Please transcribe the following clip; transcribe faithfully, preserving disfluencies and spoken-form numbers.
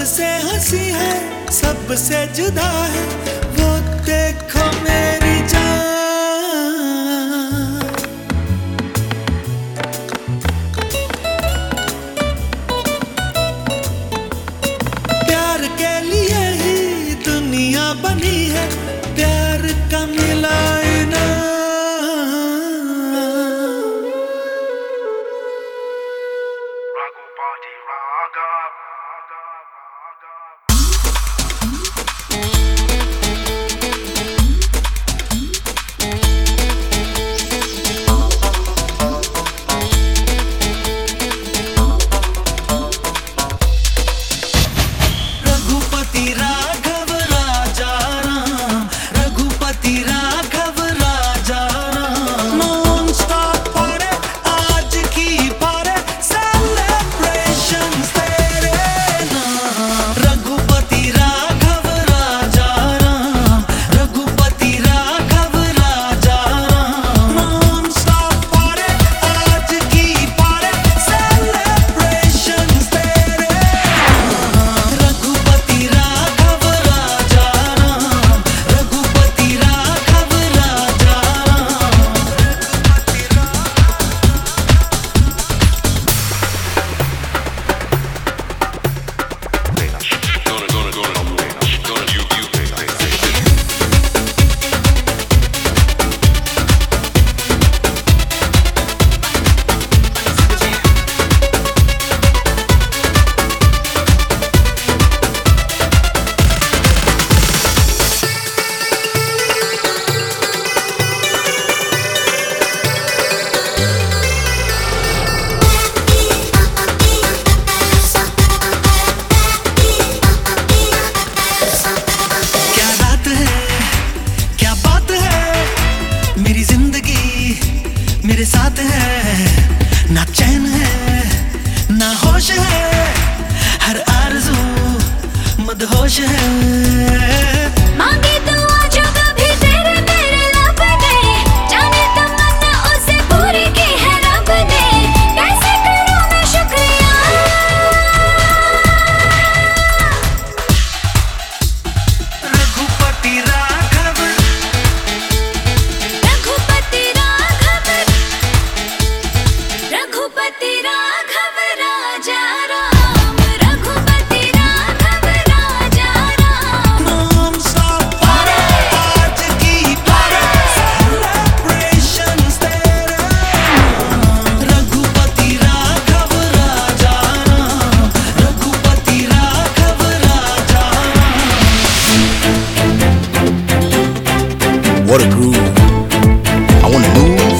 सबसे हंसी है, सबसे जुदा है, वो देखो मेरी जान। प्यार के लिए ही दुनिया बनी है, प्यार का मिला इनाम। मेरे साथ है, ना चैन है ना होश है, हर आरज़ू मदहोश है। मांगे तो आज कभी तेरे मेरे लब ने, जाने तमन्ना उसे पूरी की है रब ने, कैसे करूं मैं शुक्रिया। रघुपति राघव, रघुपति राघव, रघुपति राघव राजा राम, रघुपति राघव राजा राम। नाम सब पारे, आज की पारे, सेलिब्रेशंस तेरे नाम। रघुपति राघव राजा राम, रघुपति राघव राजा Ram. What a groove. I wanna move.